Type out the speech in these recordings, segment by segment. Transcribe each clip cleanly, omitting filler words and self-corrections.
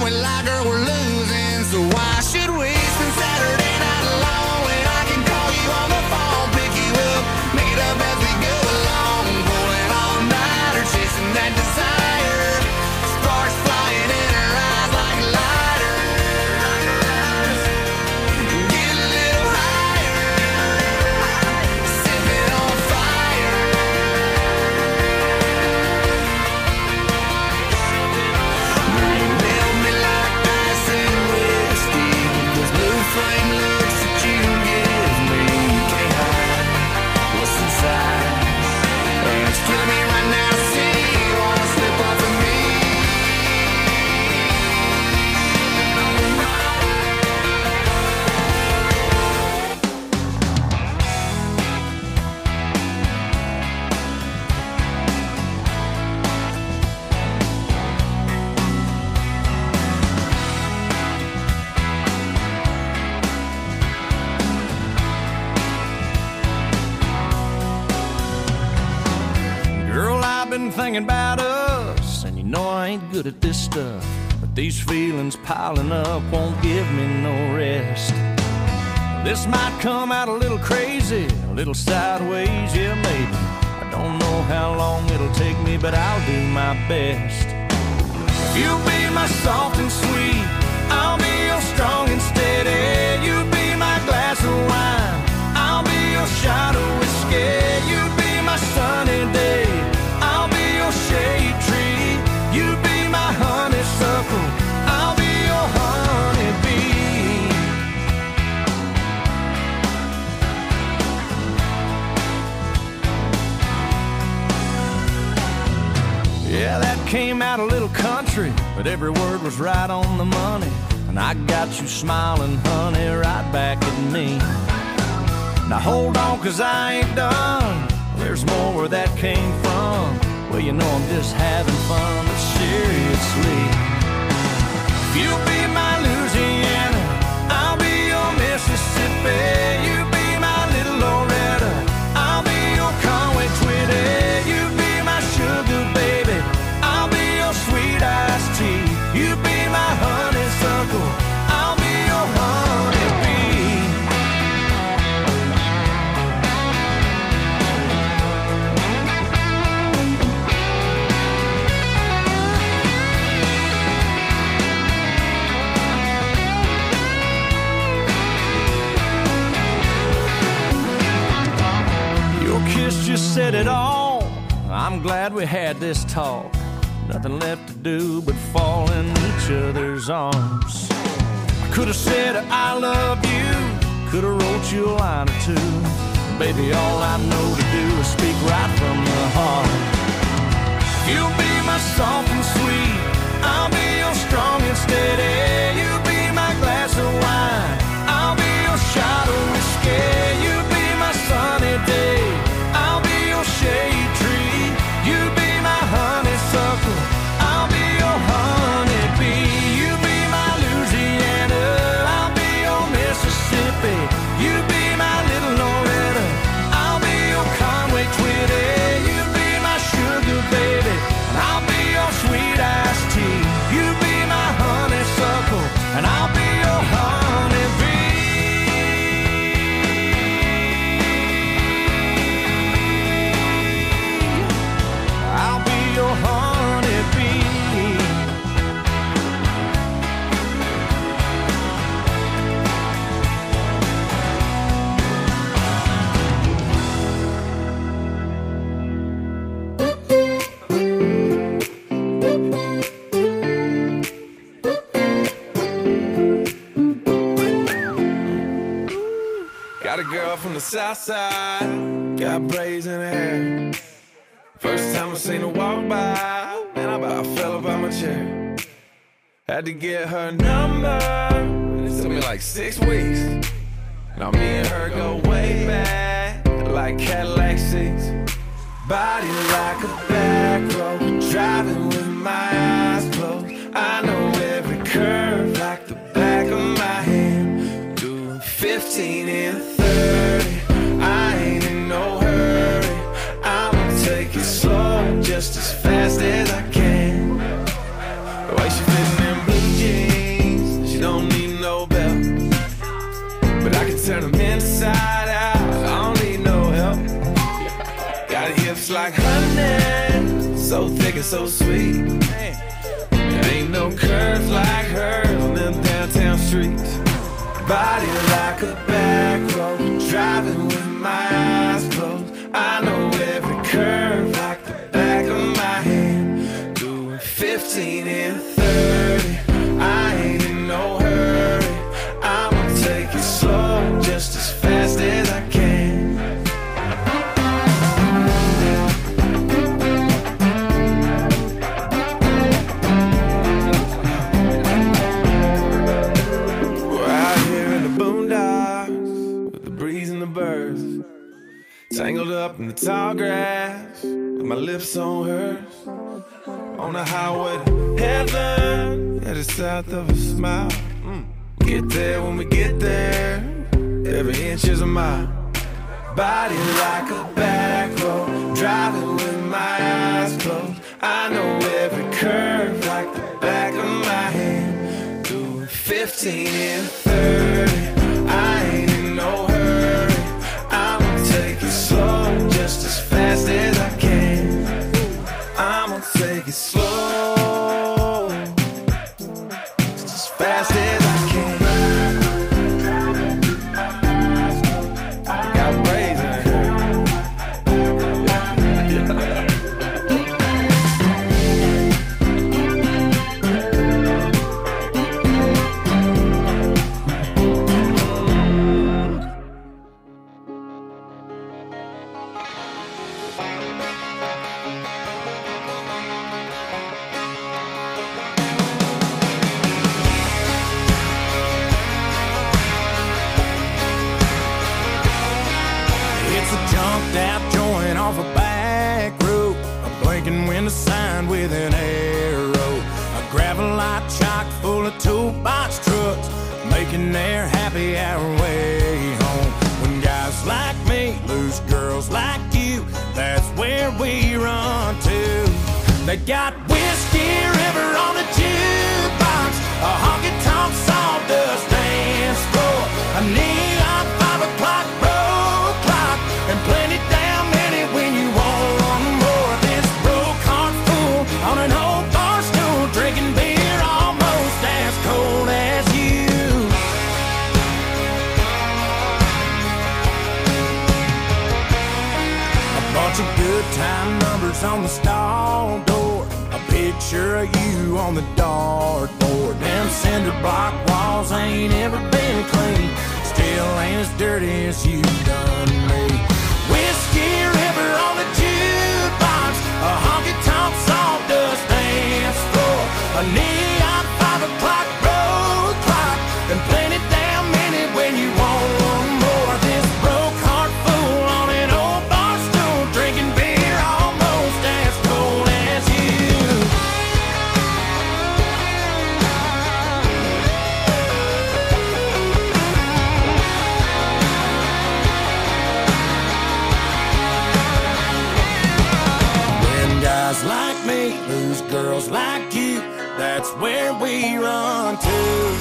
time we like her, we're losing. So why should we spend Saturday night alone when I can call you on the phone, pick you up, make it up as we go along, pulling all nighter, chasing that desire, sparks flying in her eyes like lighters. Get a little higher, sipping on fire. You melt me like ice and whiskey. Those blue flame looks that you give me, you can't hide what's inside. And it's killing me right now to see you wanna slip off of me. Girl, I've been thinking about us, and you know I ain't good at this stuff, but these feelings piling up won't give me no rest. This might come out a little crazy, a little sideways, yeah maybe. I don't know how long it'll take me, but I'll do my best. If you be my soft and sweet, I'll be your strong and steady. You be my glass of wine, I'll be your shot of whiskey. You be my sunny day, I'll be your shade tree. You be my honeysuckle, I'll be your honeybee. Yeah, that came out a little country, but every word was right on the money. And I got you smiling, honey, right back at me. Now hold on, 'cause I ain't done. There's more where that came from. Well, you know I'm just having fun, but seriously. If you be my Louisiana, I'll be your Mississippi. You be my little Loretta, I'll be your Conway Twitty. You be my sugar baby, I'll be your sweet iced tea. You be my honeysuckle, I'll be your honeybee. Your kiss just said it all. I'm glad we had this talk. Nothing left to do but fall in each other's arms. I could have said I love you, could have wrote you a line or two. Baby, all I know to do is speak right from the heart. You'll be my soft and sweet, I'll be your strong and steady. You be my glass of wine, I'll be your shot of whiskey. You be my sunny day, I'll be your shade tree. You be my honeysuckle, I'll be your honeybee. You be my Louisiana, I'll be your Mississippi. You be my little Loretta, I'll be your Conway Twitty. You be my sugar baby, and I'll be your sweet iced tea. You be my honeysuckle, and I'll be your honeybee. I'll be your honeybee. Got a girl from the south side, got braids in her hair. First time I seen her walk by, man, I about fell up out my chair. Had to get her number, it took me like 6 weeks. Now me and her go way back, like Cadillac seats. Body like a back road, driving with my eyes closed. I know every curve like the back of my hand. Doing 15 and 30, I ain't in no hurry. I'ma take it slow, just as fast as I can. The way she fitting them blue jeans, thick and so sweet. There ain't no curves like hers on them downtown streets. Body like a back road, driving with my eyes closed. I know every curve like the back of my hand. Doing 15 and 30, I ain't in no hurry. I'ma take it slow, just as fast as I can. Tangled up in the tall grass, with my lips on hers, on the highway to heaven, at the south of a smile. Get there when we get there, every inch is a mile. Body like a back road, driving with my eyes closed. I know every curve like the back of my hand. Doing 15 and 30, I ain't in no hurry. I'ma take it slow, just as fast as I can. I'ma take it slow, just as fast as I can. Got braids in her. With an arrow, a gravel-light chock full of toolbox trucks, making their happy hour way home. When guys like me lose girls like you, that's where we run to. They got Whiskey River on the jukebox, a honky-tonk sawdust dance floor, a neon 5 o'clock road clock, and plenty damn many when you want one more. This broke heart full on an old bar stool, drinking beer almost as cold as you. A bunch of good time numbers on the stall door, a picture of you on the dartboard. Them cinder block walls ain't ever been clean, still ain't as dirty as you done me. Whiskey River on the jukebox, a honky-tonk sawdust dance floor, a neon 5 o'clock road clock, and plenty damn many when you want one more. This broke heart fool on an old bar stool, drinking beer almost as cold as you. Guys like me lose girls like you, that's where we run to.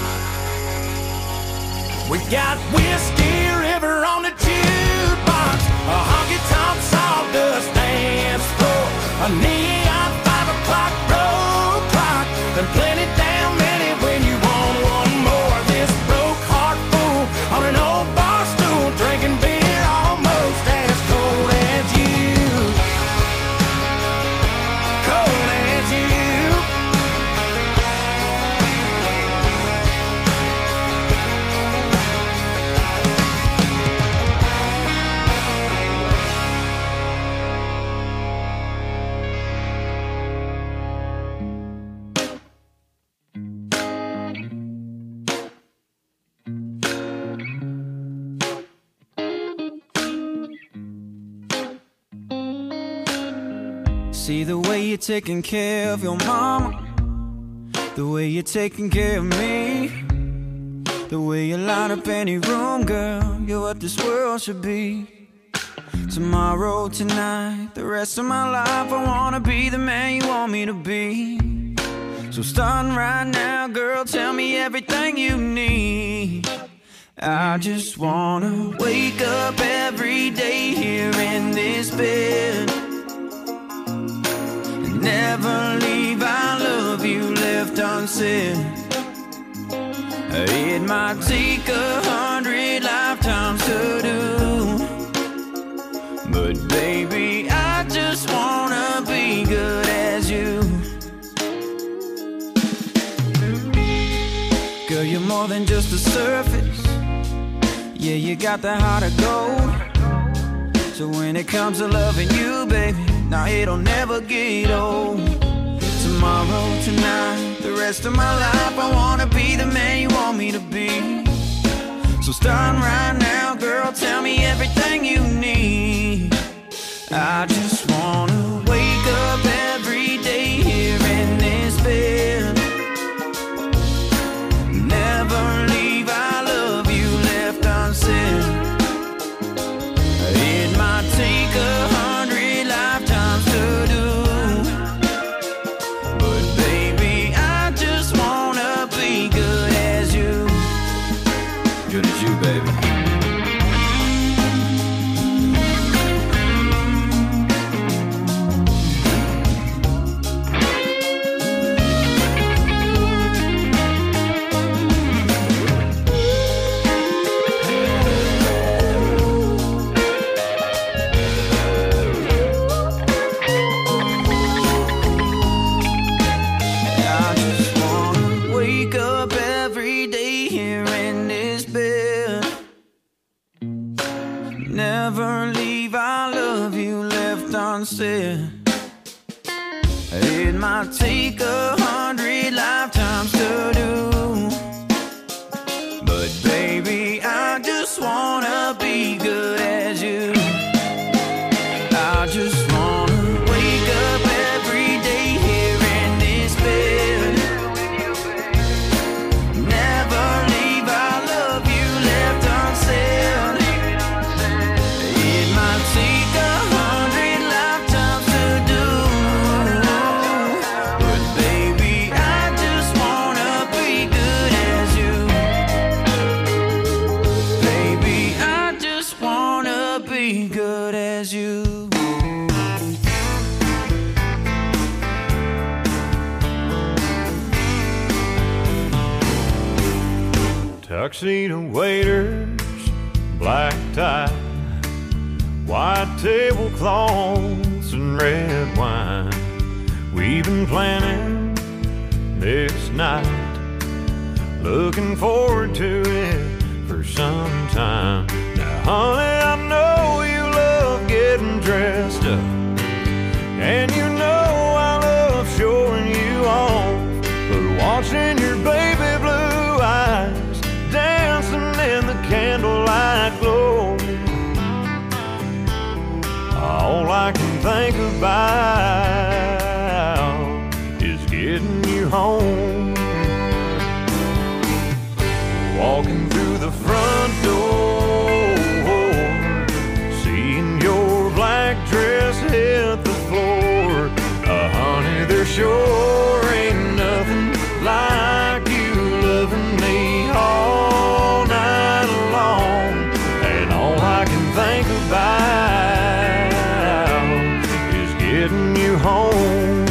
We got Whiskey River on the jukebox, a honky-tonk sawdust dance floor, a neon 5 o'clock road clock, and plenty damn many when you want one more. This broke heart fool on an old bar stool, drinking beer almost as cold as you. Cold as you. See the way you're taking care of your mama, the way you're taking care of me, the way you light up any room, girl, you're what this world should be. Tomorrow, tonight, the rest of my life, I wanna be the man you want me to be. So starting right now, girl, tell me everything you need. I just wanna wake up every day here in this bed, Never leave, I love you left unsaid. It might take 100 lifetimes to do, but baby, I just wanna be good as you. Girl, you're more than just the surface. Yeah, you got the heart of gold. So when it comes to loving you, baby, now it'll never get old. Tomorrow, tonight, the rest of my life, I wanna be the man you want me to be. So start right now, girl, tell me everything you need. I just wanna wake up every day here in this bed. Never leave, I love you left unsaid. It might take 100 lifetimes to do, but baby, I just wanna be good as you. Good as you, baby. Never leave, I love you left unsaid. It might take 100 lifetimes to do, but baby, I just wanna be good as you. I just wanna wake up every day here in this bed. Never leave, I love you left unsaid. Take 100 lifetimes to do, but baby, I just wanna be good as you. Baby, I just wanna be good as you. Tuxedo waiters, black tie, white tablecloths and red wine. We've been planning this night, looking forward to it for some time. Now, honey, I know you love getting dressed up, and you know I love showing you off, but watching your baby blue eyes dancing in the candlelight glow, all I can think about is getting you home. Walking through the front door, seeing your black dress hit the floor. Honey, there sure ain't nothing like you loving me all night long. And all I can think about getting you home.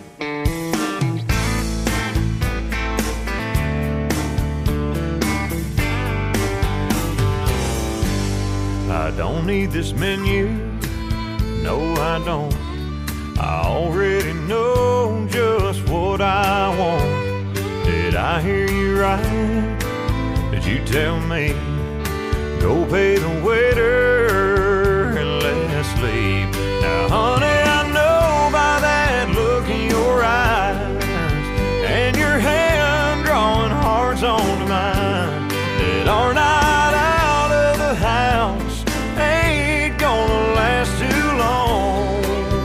I don't need this menu, no I don't. I already know just what I want. Did I hear you right? Did you tell me go pay the waiter and let's leave? Now honey, I know by that look in your eyes and your hand drawing hearts onto mine that our night out of the house ain't gonna last too long,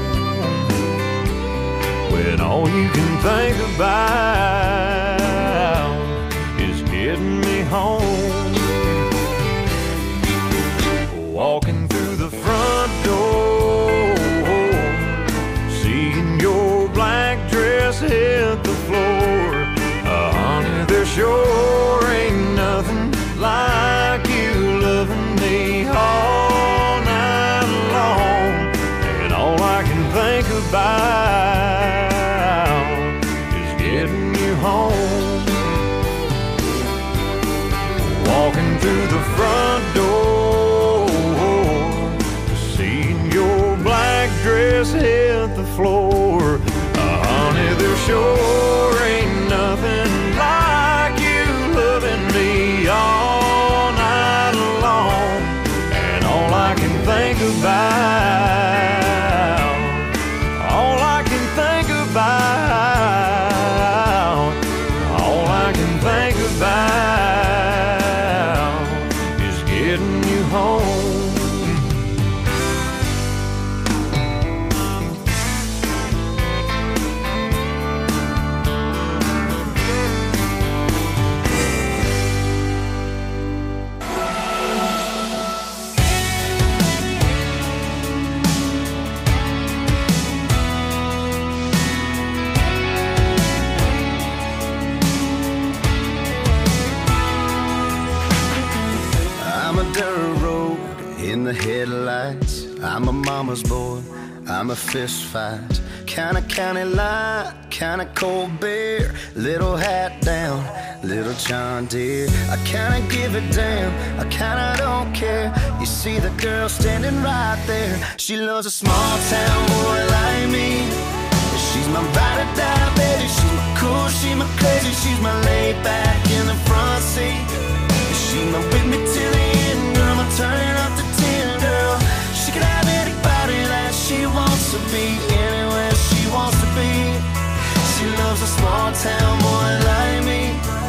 when all you can think about is getting me home. Walking through the front door, seeing your black dress hit the floor. Honey, there sure ain't nothing like you loving me all night long. And all I can think about headlights. I'm a mama's boy, I'm a fist fight. Kinda county line, kinda cold beer. Little hat down, little John Deere. I kinda give a damn, I kinda don't care. You see the girl standing right there. She loves a small town boy like me. She's my ride or die, baby. She's my cool, she's my crazy. She's my laid back in the front seat. She's my with me till the end, girl. I'm turning up the 10, girl. She can have anybody that she wants to be, anywhere she wants to be. She loves a small town boy like me.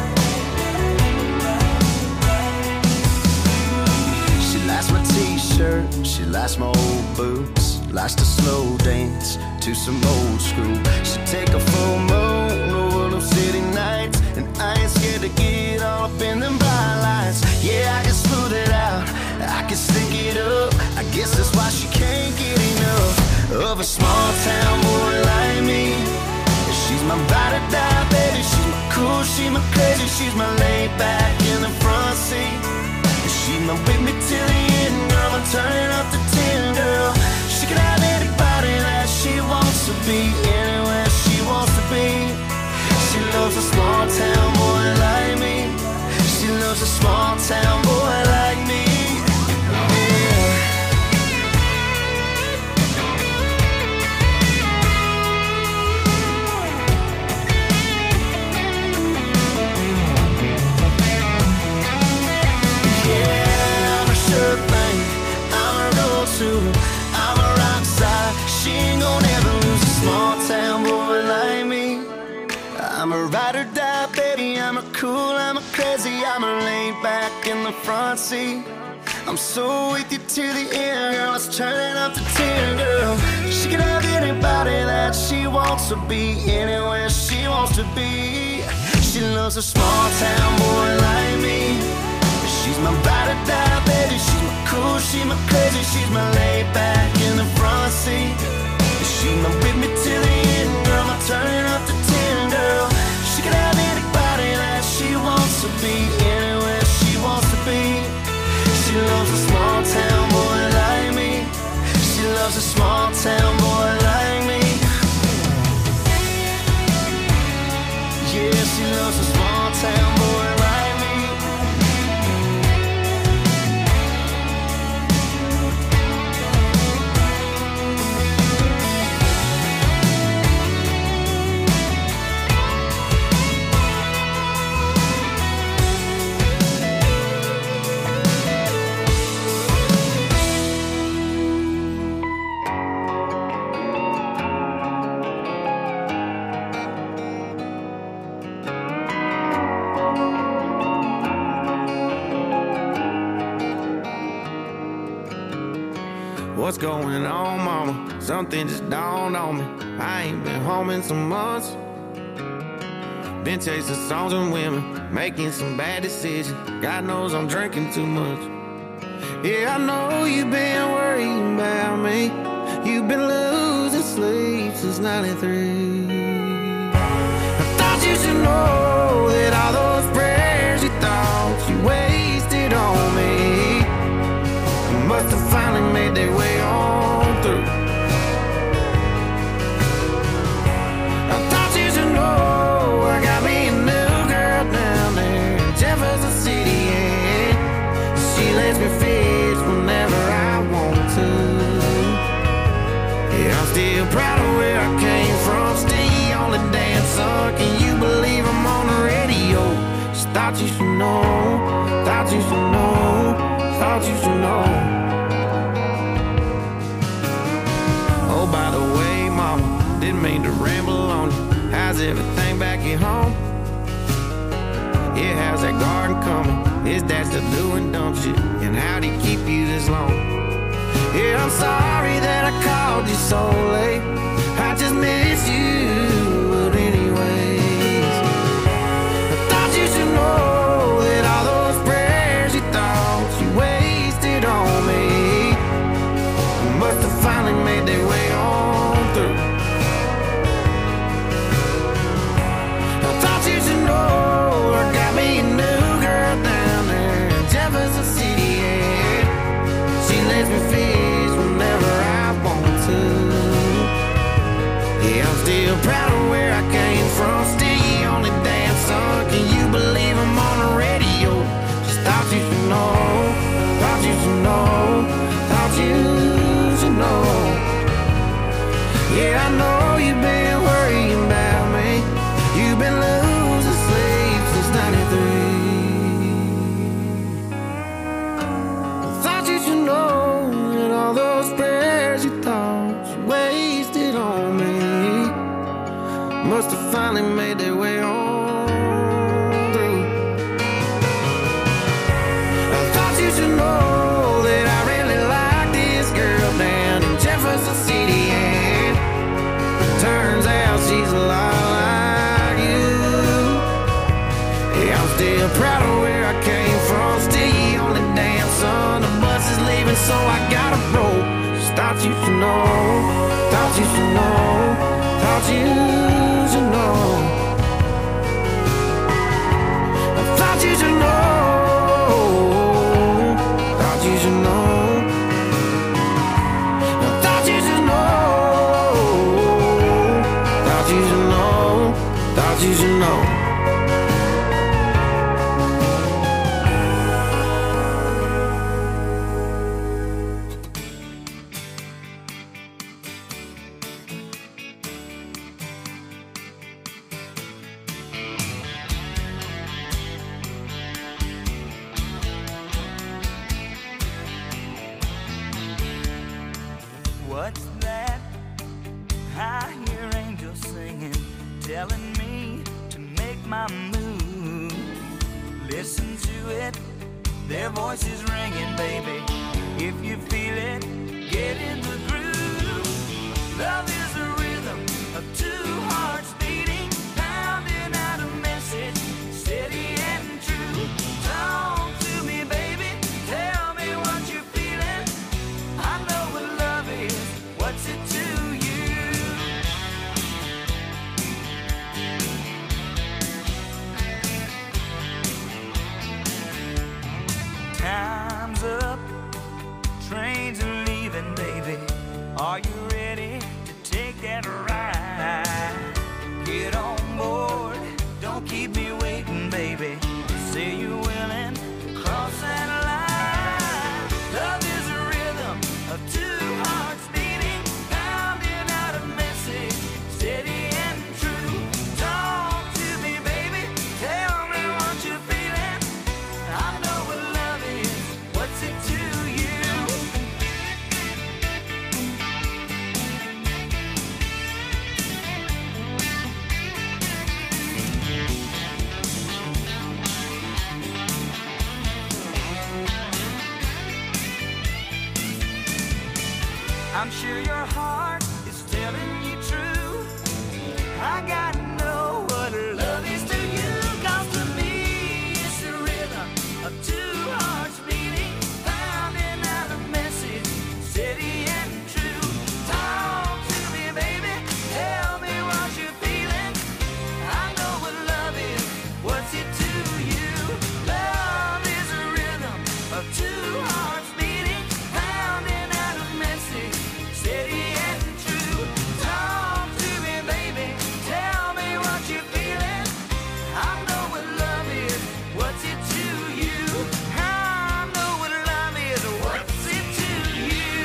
She likes my t-shirt, she likes my old boots. Likes to slow dance to some old school. She take a full moon over them city nights, and I ain't scared to get all up in them bright lights. Yeah, I can smooth it out, I can stick it up. I guess that's why she can't get enough of a small town boy like me. She's my ride or die, baby. She's my cool, she's my crazy. She's my laid back in the front seat. She's my with me till the end, girl. I'm turning up the 10, girl. She can have anybody that she wants to be, anywhere she wants to be. She loves a small town boy like me. She loves a small town boy like me. Yeah, I'm a sure thing, I'm a go-to. She ain't gonna ever lose a small town boy like me. I'm a ride or die, baby. I'm a cool, I'm a crazy. I'm a laid back in the front seat. I'm so with you to the end, girl. Let's turn it up to 10, girl. She can have anybody that she wants to be, anywhere she wants to be. She loves a small town boy like me. She's my ride or die, baby. She's my cool, she's my crazy. She's my laid back in the front seat. She's my with me till the end, girl. I'm turning up the 10, girl. She can have anybody that she wants to be, anywhere she wants to be. She loves a small town boy like me. She loves a small town boy like me. Yeah, she loves a small town boy like me. What's going on, mama? Something just dawned on me. I ain't been home in some months. Been chasing songs and women, making some bad decisions. God knows I'm drinking too much. Yeah, I know you've been worrying about me. You've been losing sleep since 93. I thought you should know that all those prayers you thought you wasted on me must have finally made their way on through. I thought you should know I got me a new girl down there in Jefferson City, and she lets me fish whenever I want to. Yeah, I'm still proud of where I came from, stay on the dance floor. Can you believe I'm on the radio? Just thought you should know, thought you should know, thought you should know. Oh, by the way, mama, didn't mean to ramble on you. How's everything back at home? Yeah, how's that garden coming? Is Dad still doing dumb shit? And how'd he keep you this long? Yeah, I'm sorry that I called you so late. I just miss you, but anyways, I thought you should know that all those prayers you thought you wasted on me must have finally made their way on through. I thought you should know I got me a new girl down there in Jefferson City, yeah. She lets me proud of where I came from. Still the only damn son. Can you believe I'm on the radio? Just thought you should know. Thought you should know. Thought you should know. Yeah, I know you've been worrying about me. You've been losing sleep since '93. Thought you should know that all those prayers you thought you wasted on me must have finally made their way on through. I thought you should know that I really like this girl down in Jefferson City, and turns out she's a lot like you. Yeah, I'm still proud of where I came from. Still the only damn son. The bus is leaving, so I gotta roll. Just thought you should know. Thought you should know. Thought you should know. I thought you should know. Thought you should know. I thought you should know. Thought you should know. Thought you should know. What's that? I hear angels singing, telling me to make my move. Listen to it, their voices ringing, baby. If you feel it, get in the groove. Love is a rhythm of two hearts beating, pounding out a message, steady and true. Talk to me, baby, tell me what you're feeling. I know what love is, what's it to you? Time's up, trains are leaving, baby. Are you ready to take that ride? Get on board, don't keep me waiting, baby. Say you're willing to cross that line. Love is a rhythm of two hearts beating, pounding out a message, steady and true. Talk to me, baby, tell me what you're feeling. I know what love is, what's it to you? I'm sure your heart is telling you true. I gotta know what love is to you. 'Cause to me it's a rhythm of two hearts beating, pounding out a message, steady and true. Talk to me, baby, tell me what you're feeling. I know what love is, what's it to you? Love is a rhythm of two hearts beating, pounding out a message, steady and true. Talk to me, baby, tell me what you're feeling. I know what love is, what's it to you? I know what love is, what's it to you?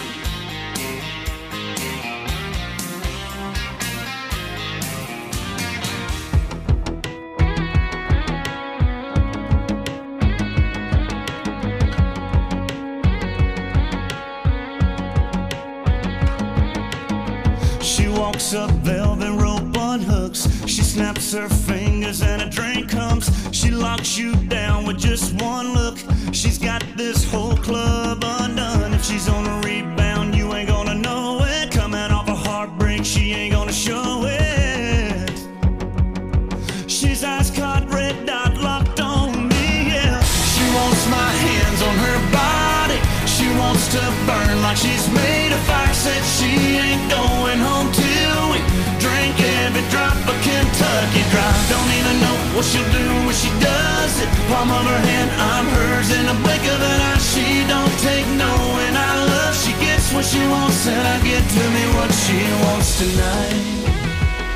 She walks up velvet rope on hooks. She snaps her fingers and a drink comes. She locks you down with just one look. She's got this whole club undone. If she's on a rebound, you ain't gonna know it. Coming off a heartbreak, she ain't gonna show it. She's ice caught, red dot locked on me, yeah. She wants my hands on her body. She wants to burn like she's made of fire. Said she ain't going home till we drink every drop of Kentucky Dry. Don't even know what she'll do when she does it. Palm of her hand, I'm hers in a blink of an eye. She don't take no, and I love. She gets what she wants, and I get to me what she wants tonight.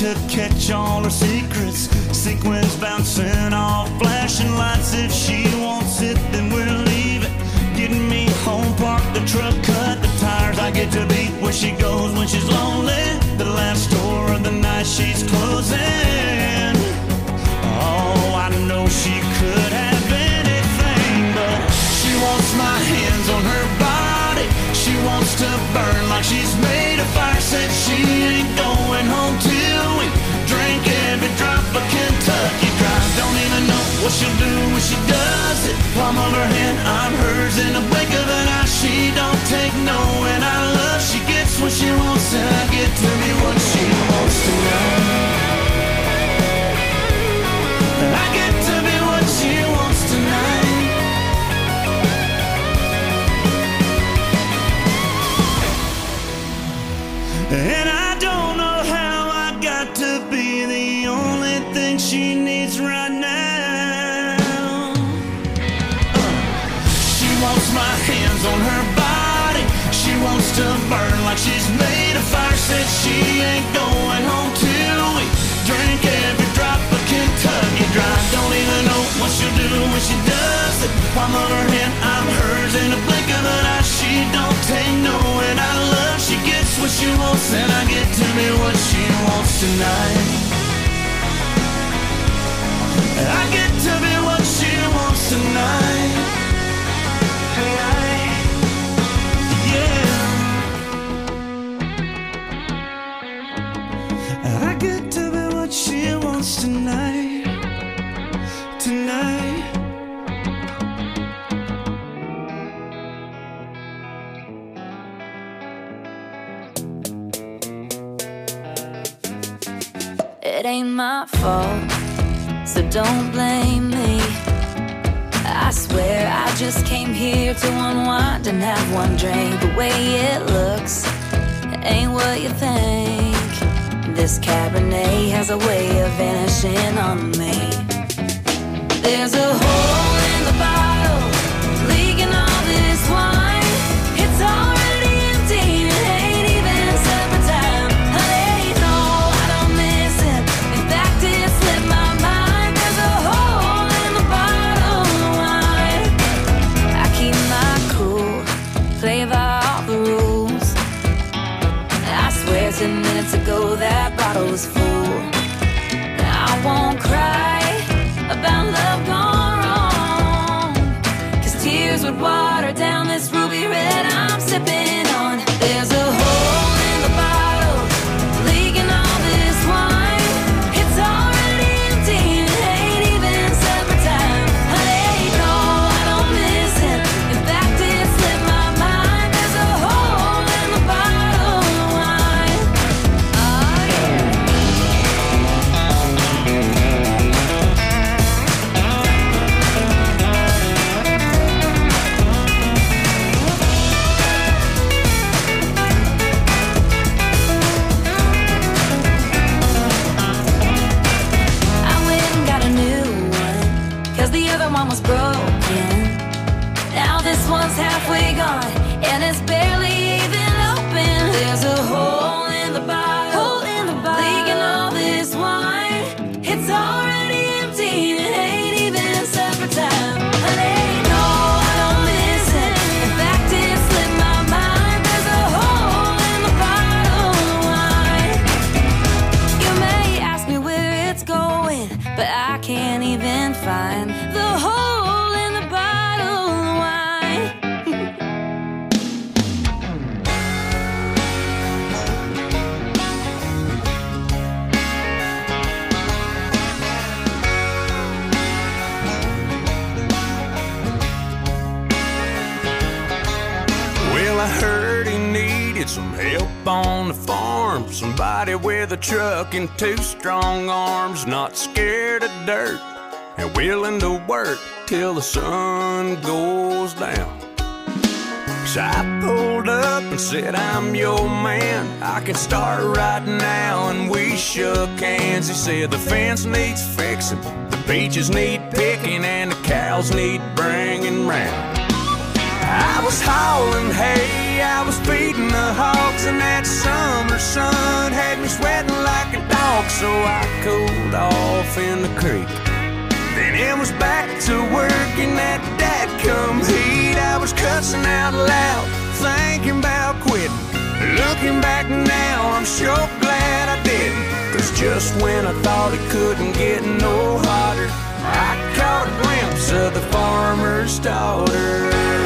to catch all her secrets. Sequins bouncing off flashing lights. If she wants it, then we'll leave it. Getting me home, park the truck, cut the tires. I get to be where she goes when she's lonely. The last store of the night she's closing. Oh, I know she could have anything, but she wants my hands on her body. She wants to burn like she's made of fire. Said she ain't going home till we drink every drop of Kentucky Dry. Don't even know what she'll do when she does it. Palm of her hand, I'm hers in a blink of an eye. She don't take no, and I love she gets what she wants, and I get to be what she wants tonight. I get to be what she wants tonight. And I don't know how I got to be the only thing she needs right now. She wants my hands on her body. She wants to burn like she's made of fire. Said she ain't going home till we drink every drop of Kentucky Dry. Don't even know what she'll do when she does it. Palm of her hand, I'm hers in a blink of an eye. She don't take no, and I love she gets what she wants, and I get to be what she wants tonight. I get to be what she wants tonight. Yeah. I get to be what she wants tonight. Tonight. It ain't my fault, so don't blame me. I swear I just came here to unwind and have one drink. The way it looks ain't what you think. This Cabernet has a way of vanishing on me. There's a hole in the bottle, leaking all this wine. It's already empty, it ain't even supper time. Honey, no, I don't miss it. In fact, it slipped my mind. There's a hole in the bottle of wine. I keep my cool, play by all the rules. I swear 10 minutes ago that bottle was full. I won't cry about love gone wrong, 'cause tears would water down this ruby red I'm sipping on. There's a hole in the bottle, leaking all this wine. It's already empty, it ain't even supper time. Honey, no, I don't miss it. In fact, it slipped my mind. There's a hole in the bottle of wine. Oh yeah. I went and got a new one, 'cause the other one was broken. Now this one's halfway gone, and it's barely even open. There's a hole in the bottle, leaking all this wine. It's already empty, it ain't even supper time. Honey, no, I don't miss it. In fact, it slipped my mind. There's a hole in the bottle of wine. You may ask me where it's going, but I can't even find the hole in the bottle of wine. Well, I heard he needed some help on the farm. Somebody with a truck and 2 strong arms, not scared of dirt and willing to work till the sun goes down. So I pulled up and said, I'm your man. I can start right now, and we shook hands. He said the fence needs fixing, the peaches need picking, and the cows need bringing round. I was hauling hay day I was feeding the hogs, and that summer sun had me sweating like a dog. So I cooled off in the creek. Then it was back to work in that dadgum heat. I was cussing out loud, thinking about quitting. Looking back now, I'm sure glad I didn't. 'Cause just when I thought it couldn't get no hotter, I caught a glimpse of the farmer's daughter.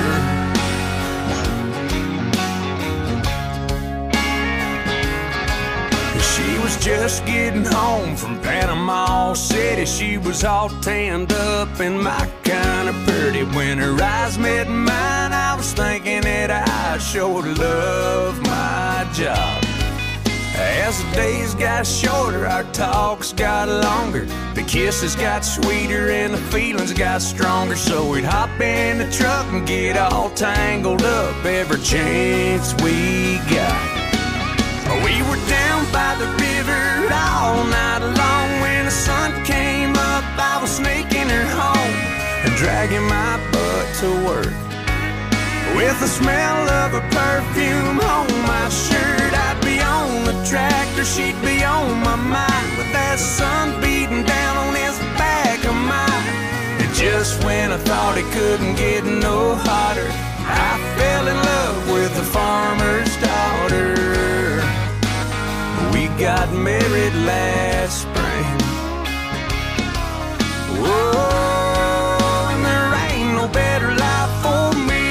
She was just getting home from Panama City. She was all tanned up and my kind of pretty. When her eyes met mine, I was thinking that I sure love my job. As the days got shorter, our talks got longer. The kisses got sweeter and the feelings got stronger. So we'd hop in the truck and get all tangled up every chance we got. We were down by the river all night long. When the sun came up, I was sneaking her home and dragging my butt to work. With the smell of her perfume on my shirt, I'd be on the tractor, she'd be on my mind. With that sun beating down on his back of mine. And just when I thought it couldn't get no hotter, I fell in love with the farmer's daughter. We got married last spring. Whoa, and there ain't no better life for me.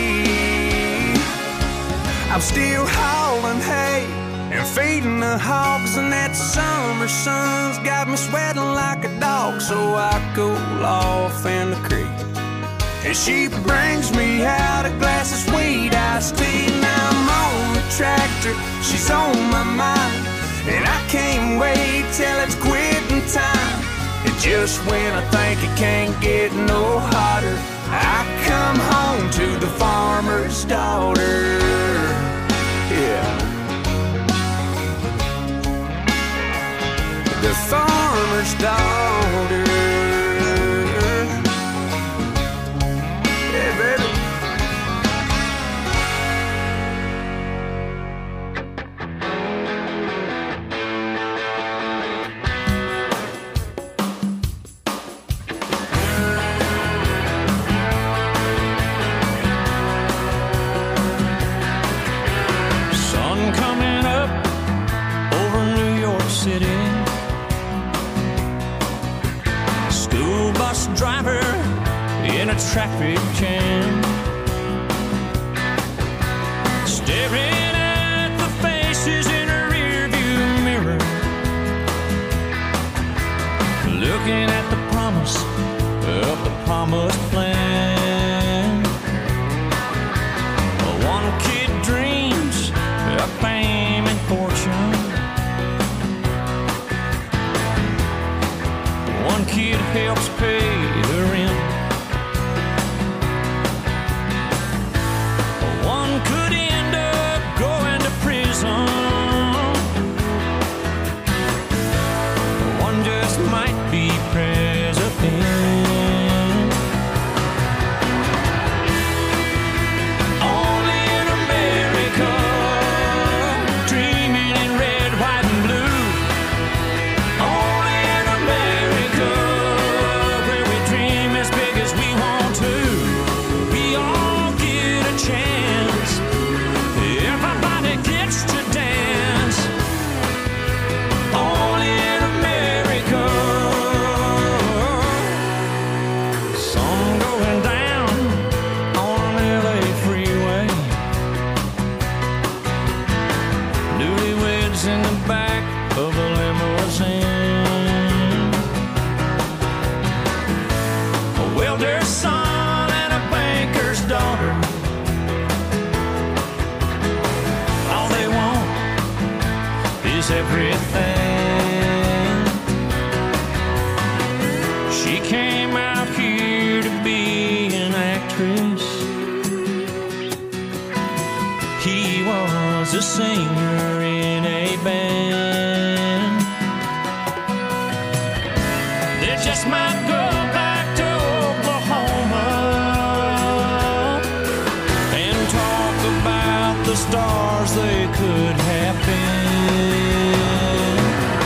I'm still hauling hay and feeding the hogs, and that summer sun's got me sweating like a dog. So I cool off in the creek, and she brings me out a glass of sweet iced tea. Now I'm on the tractor, she's on my mind, and I can't wait till it's quitting time. And just when I think it can't get no hotter, I come home to the farmer's daughter. Yeah, the farmer's daughter. Yeah, baby. School bus driver in a traffic jam, staring at the faces in a rearview mirror, looking at the promise of the promised plan. One kid dreams of fame and fortune, one kid helps pay the rent. One could end up going to prison. One just might be president. Only in America, dreaming in red, white, and blue. Only in America, where we dream as big as we want to. We all get a chance. Everybody gets to dance. Only in America. Sun going down on an LA freeway. Newlyweds in the back of a limousine. A welder's son and a banker's daughter. All they want is everything. She came out here to be an actress. He was a singer in a band. They just might go back to Oklahoma and talk about could have been.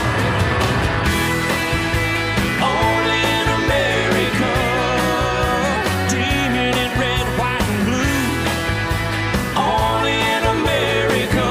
Only in America, dreaming in red, white, and blue. Only in America.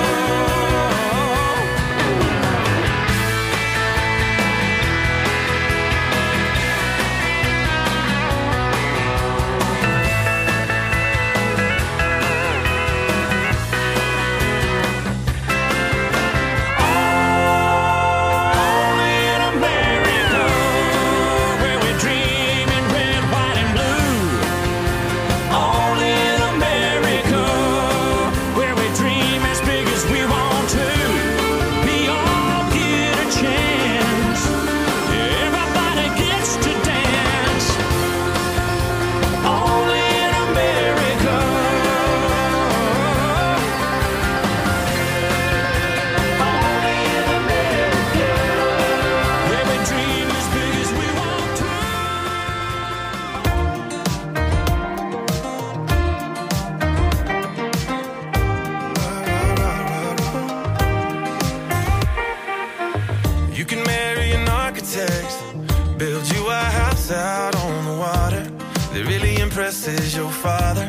You can marry an architect, build you a house out on the water that really impresses your father.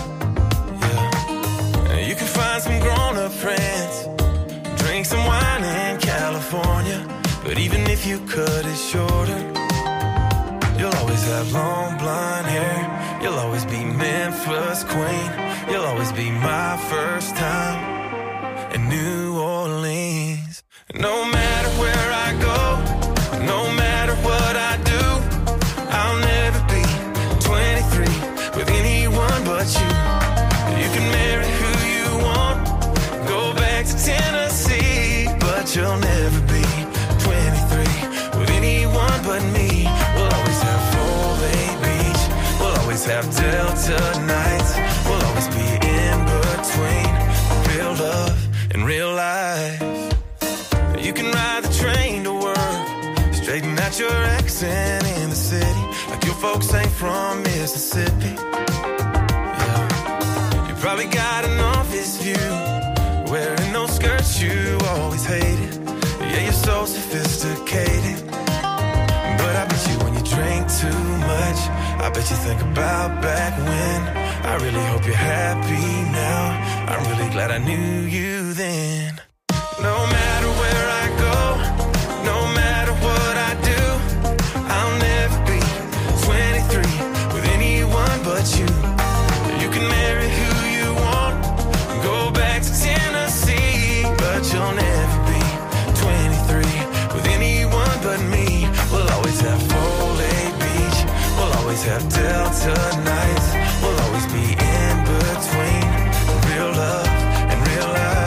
Yeah. You can find some grown-up friends, drink some wine in California, but even if you cut it shorter, you'll always have long blonde hair. You'll always be Memphis queen. You'll always be my first time in New Orleans. No matter where I go, no matter what I do, I'll never be 23 with anyone but you. You can marry who you want, go back to Tennessee, but you'll never be 23 with anyone but me. We'll always have Full Bay Beach, we'll always have Delta nights, we'll always be in between real love and real life. You can ride the train to work, straighten out your accent in the city, like your folks ain't from Mississippi. Yeah. You probably got an office view, wearing those skirts you always hated. Yeah, you're so sophisticated, but I bet you when you drink too much, I bet you think about back when. I really hope you're happy now, I'm really glad I knew you then. No matter where I go, no matter what I do, I'll never be 23 with anyone but you. You can marry who you want, go back to Tennessee, but you'll never be 23 with anyone but me. We'll always have Full Bay Beach, we'll always have Delta nights, we'll always be in between real love and real life.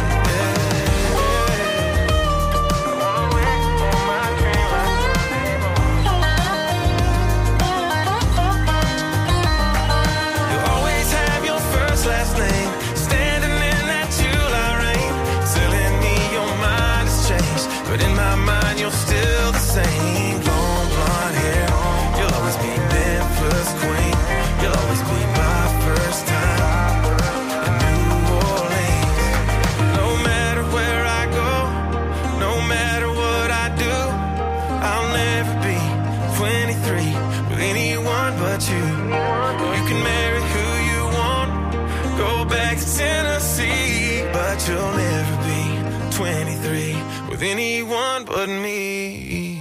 Last name, standing in that July rain, telling me your mind has changed, but in my mind you're still the same. Long blonde hair, you'll always be Memphis queen, you'll always be my first time in New Orleans. No matter where I go, no matter what I do, I'll never be 23 with anyone but you. You can marry who you want, go back to Tennessee, but you'll never be 23 with anyone but me.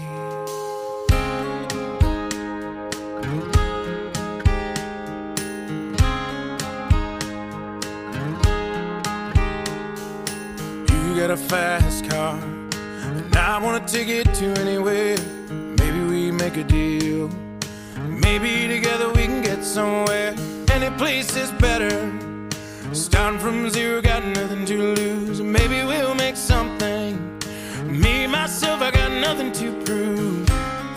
You got a fast car, and I want to take it to anywhere. Maybe we make a deal, maybe together we can get somewhere. Any place is better. Starting from zero, got nothing to lose. Maybe we'll make something. Me, myself, I got nothing to prove.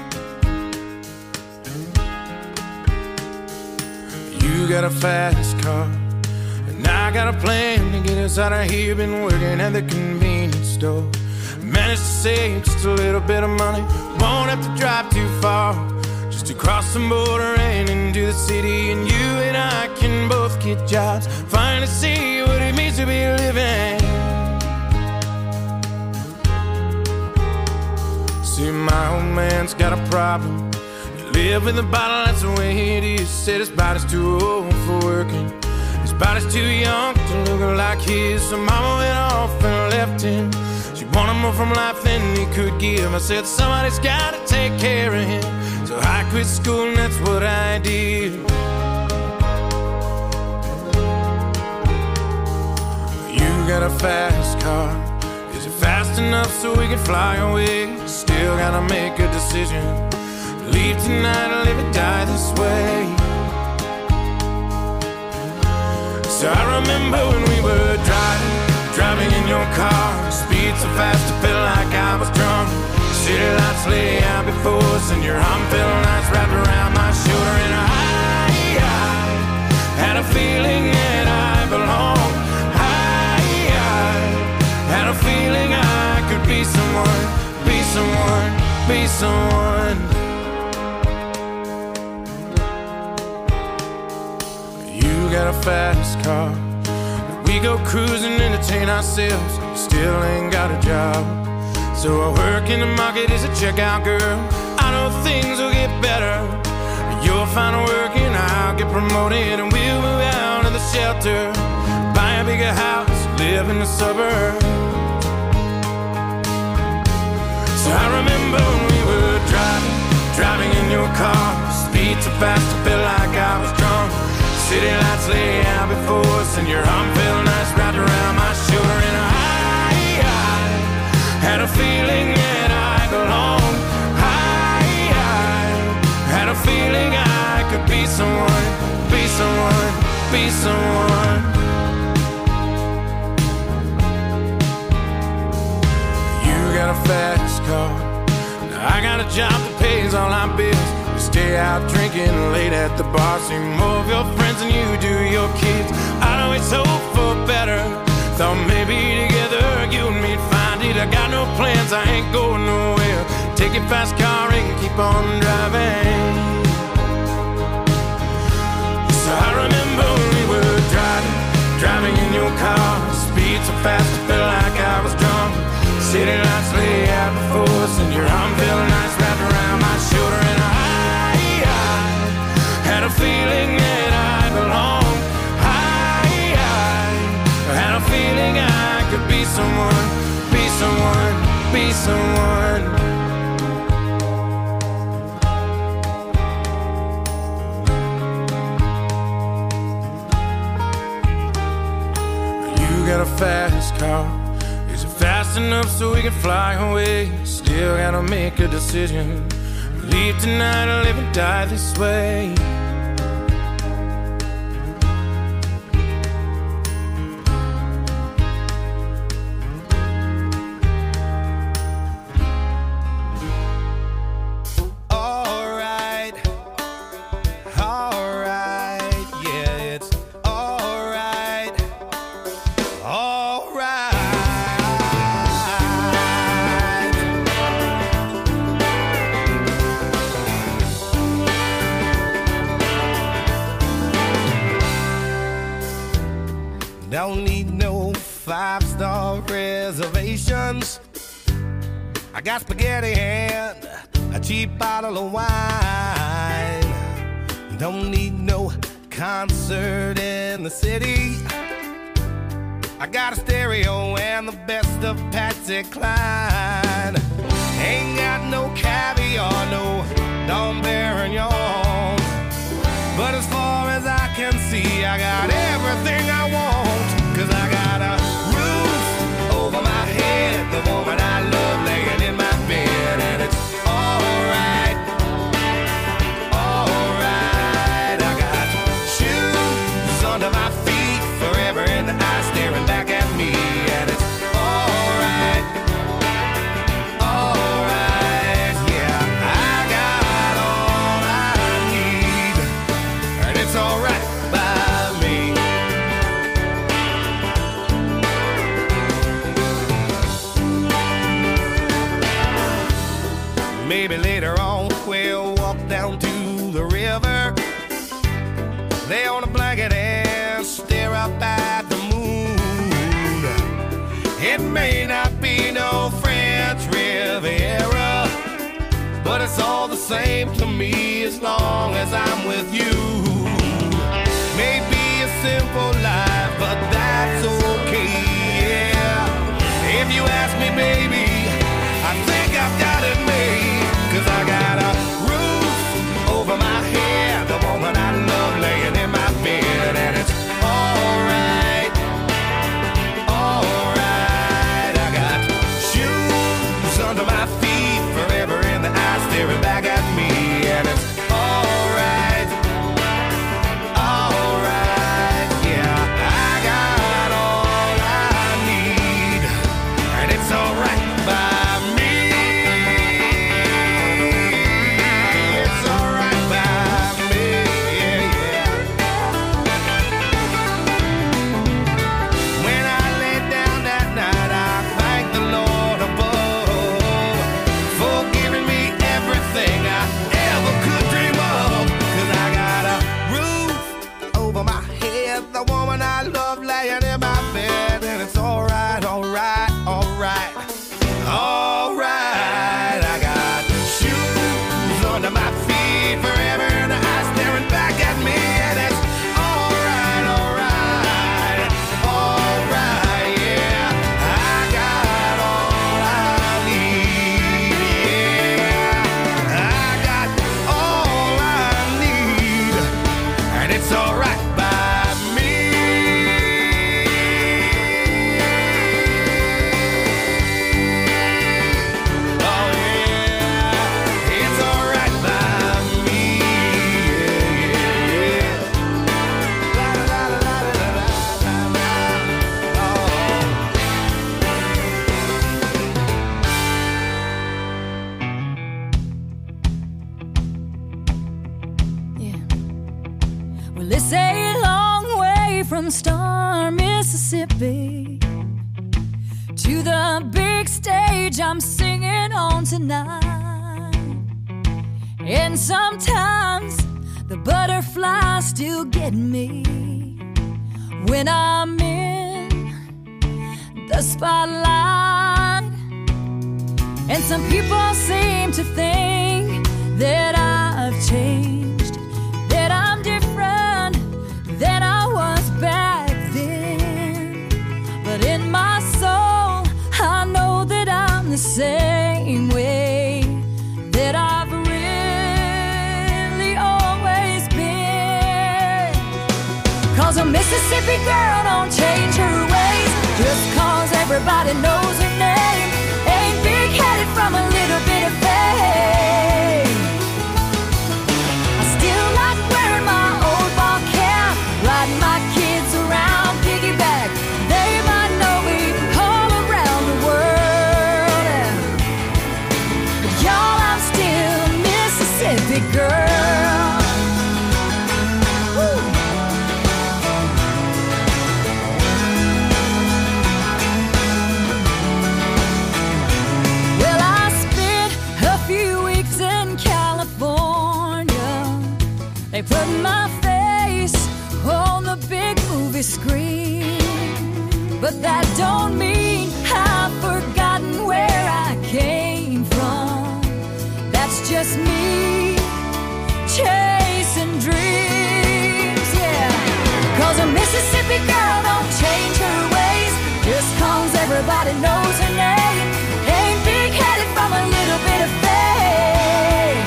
You got a fast car, and I got a plan to get us out of here. Been working at the convenience store, managed to save just a little bit of money. Won't have to drive too far, just to cross the border and into the city. And you and I can both get jobs, finally see what it means to be living. man's got a problem. You live with a bottle, that's the way it is. Said his body's too old for working, his body's too young to look like his. So mama went off and left him. She wanted more from life than he could give. I said somebody's gotta take care of him. So I quit school and that's what I did. You got a fast car, is it fast enough so we can fly away? Still gotta make a decision, leave tonight or live or die this way. So I remember when we were driving in your car. Speed so fast I felt like I was drunk. City lights lay out before us and your arm felt nice wrapped around my shoulder. And I had a feeling that I belonged. I had a feeling I could be someone, be someone, be someone. You got a fast car, we go cruising, entertain ourselves. Still ain't got a job, so I work in the market as a checkout girl. I know things will get better, you'll find work and I'll get promoted, and we'll move out of the shelter, buy a bigger house, live in the suburbs. So I remember when we were driving in your car. Speed so fast I felt like I was drunk. City lights lay out before us and your arm felt nice wrapped around my shoulder. And I had a feeling that I belonged. I had a feeling I could be someone, be someone, be someone. You got a fast car, I got a job that pays all our bills. We stay out drinking late at the bar, see more of your friends than you do your kids. I'd always hope for better, thought maybe together you and me'd find it. I got no plans, I ain't going nowhere. Take your fast car and keep on driving. So I remember when we were driving in your car. Speed so fast I felt like I was drunk. City lights lay out before us and your arm felt nice wrapped around my shoulder. And I had a feeling that I belonged. I had a feeling I could be someone, be someone, be someone. You got a fast car, is it fast enough so we can fly away? Still gotta make a decision, leave tonight or live or die this way. Don't need no 5-star reservations. I got spaghetti and a cheap bottle of wine. Don't need no concert in the city. I got a stereo and the best of Patsy Cline. Ain't got no caviar, no Dom Perignon. But as far as I can see, I got everything I want. 'Cause I got a roof over my head, the woman I love laying in my bed, and it's alright, alright. I got shoes under my feet, forever in the eye staring back at me, and it's alright, alright. Yeah, I got all I need, and it's alright by me. Maybe later on we'll walk down to the river, lay on a blanket and stare up at the moon. It may not be no French Riviera, but it's all the same to me as long as I'm with you. Maybe a simple life, but that's okay, yeah. If you ask me, baby, I think I've got it made. 'Cause I got a roof over my head, the woman I love laying in my bed, and it's alright, alright. I got shoes under my feet, forever in the eyes staring back at me, and it's alright, alright, yeah. I got all I need, and it's alright by me. It's alright by me, yeah, yeah. When I lay down that night, I thank the Lord above for giving me everything I ever could dream of. 'Cause I got a roof over my head, the woman I love laying in my bed, and it's alright, alright, alright, alright. I got shoes under my feet, forever in the eyes staring back at me, and it's alright, alright, alright, yeah. I got all I need, yeah. I got all I need, and it's alright by me. Oh yeah, it's alright by me, yeah, yeah, yeah. La la la la la la la la. Oh. Yeah. Well, it's a long way from Star, Mississippi, to the big stage I'm singing on tonight. And sometimes the butterflies still get me when I'm in the spotlight. And some people seem to think that I've changed, that I'm different than I was back then. But in my soul, I know that I'm the same way that I've really always been. 'Cause a Mississippi girl don't change her ways just 'cause everybody knows her name. Ain't big-headed from a little bit of fame. I still like wearing my old ball cap, riding my kids around piggyback. They might know me all around the world. But y'all, I'm still a Mississippi girl. Woo. Well, I spent a few weeks in California. They put my face on the big movie screen. But that don't mean I've forgotten where I came from. That's just me chasing dreams, yeah. 'Cause a Mississippi girl don't change her ways just 'cause everybody knows her name. Ain't big-headed from a little bit of fame.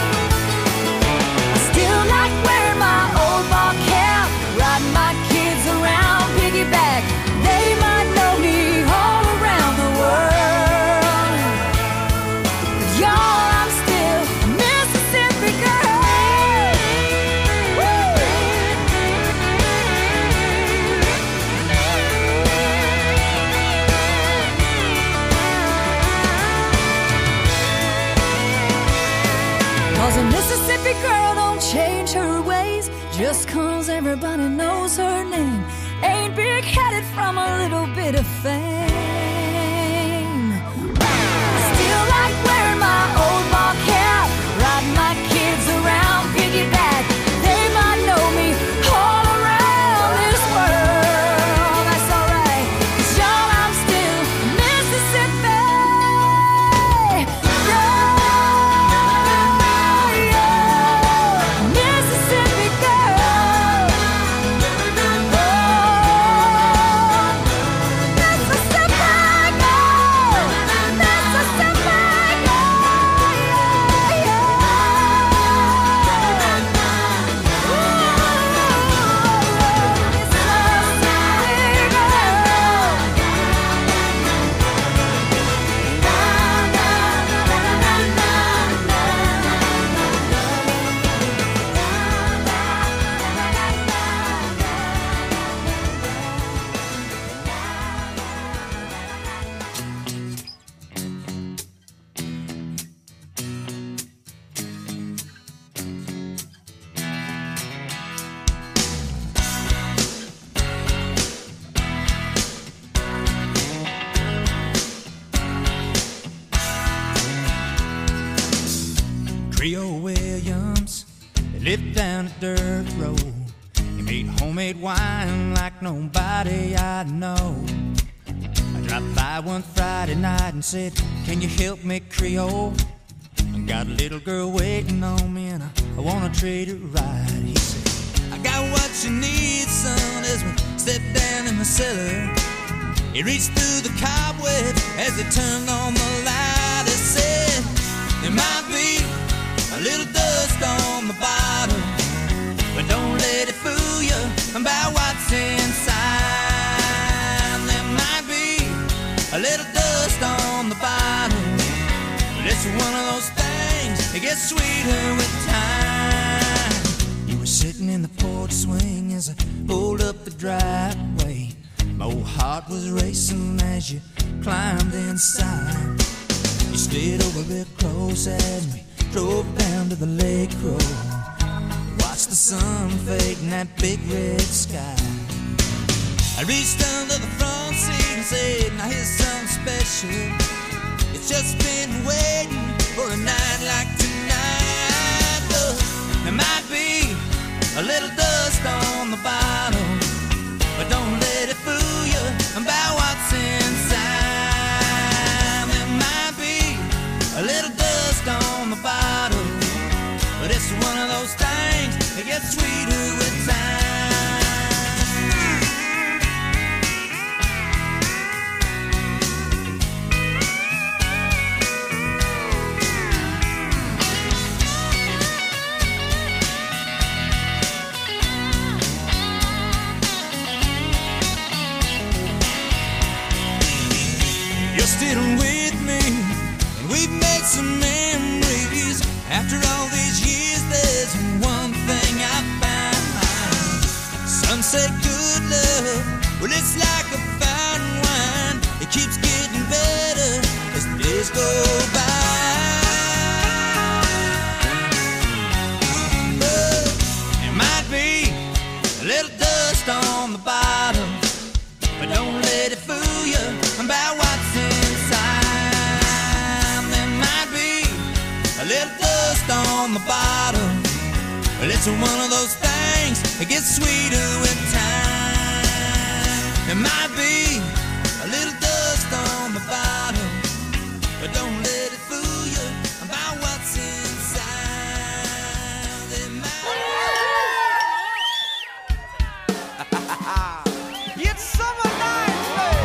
I still like wearing my old ball cap, riding my kids around piggyback. They might know me all around the world. But y'all, I'm still a Mississippi girl. Woo! 'Cause a Mississippi girl don't change her ways just 'cause everybody knows her name. Ain't big-headed from a little bit of fame. I still like wearing my old ball cap, riding my kids around piggyback. They might know me all around this world. That's alright, 'cause y'all, I'm still Mississippi girl. lived down a dirt road. He made homemade wine like nobody I know. I dropped by one Friday night and said, can you help me, Creole? I got a little girl waiting on me and I wanna treat her right. He said, I got what you need, son, as we stepped down in the cellar. He reached through the cobwebs as he turned on the light. He said, there might be a little dust on the bottom, but don't let it fool you about what's inside. There might be a little dust on the bottom, but it's one of those things that gets sweeter with time. You were sitting in the porch swing as I pulled up the driveway. My old heart was racing as you climbed inside. You slid over real close as we drove down to the lake road. Watched the sun fade in that big red sky. I reached under the front seat and said, now here's something special. It's just been waiting for a night like tonight. There might be a little dust on the bottom, but don't let it fool you about what's inside. There might be a little dust on the bottom, but it's one of those things that gets sweeter with time. You're still with me, and we've made some memories. After all these years, there's one thing I found. Some say good love, well, it's like a fine wine. It keeps getting better as the days go by. But there might be a little dust on the bottom, but don't let it fool you about what's inside. There might be a little dust on the bottom, but it's one of those things that gets sweeter with time. There might be a little dust on the bottom, but don't let it fool you about what's inside. There It's summer night, baby.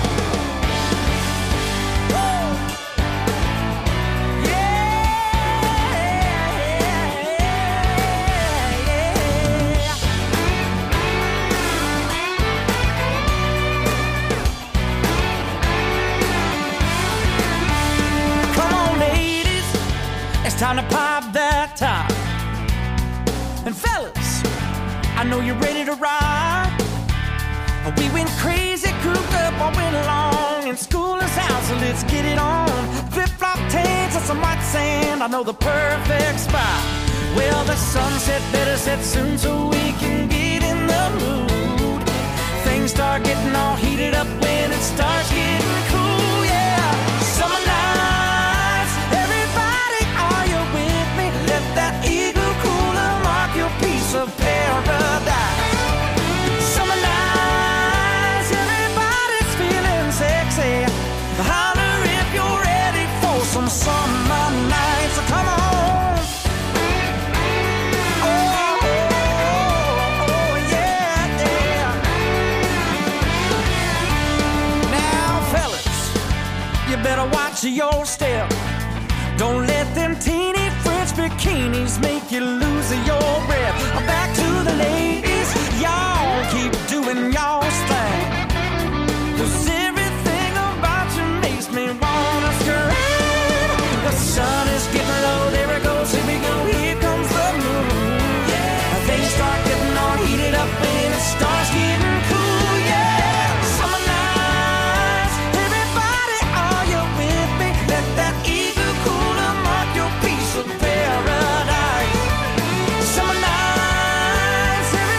Come on, ladies, it's time to pop that top. And fellas, I know you're ready to ride. We went crazy, cooped up all winter long, and school is out, so let's get it on. Flip-flop tanks and some white sand, I know the perfect spot. Well, the sunset better set soon so we can get in the mood. Things start getting all heated up when it starts getting cool, yeah. Summer nights, everybody, are you with me? Let that eagle cooler mark your piece of paradise. Summer nights, everybody's feeling sexy. Holler if you're ready for some summer nights. So come on. Oh, yeah, yeah. Now, fellas, you better watch your step. Don't let them teeny French bikinis make you lose your breath. Back to the ladies, y'all keep doing y'all's thing. 'Cause everything about you makes me wanna scream. The sun is getting low, there it goes, here we go, here comes the moon. Yeah. Things start getting all heated up when it starts getting cool, yeah. Summer nights, everybody, are you with me? Let that eagle cooler mark your piece of paradise. Summer nights,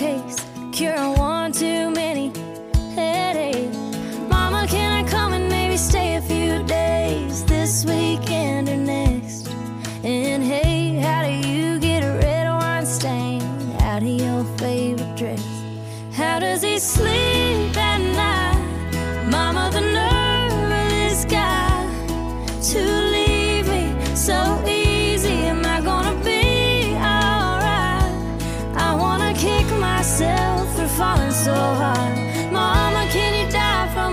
case, cure one too many headaches. Mama, can I come and maybe stay a few days this weekend or next? And hey, how do you get a red wine stain out of your favorite dress? How does he sleep at night? Mama, the nerve of this guy to leave me so easy. Am I gonna be alright? I wanna kick myself for falling so hard.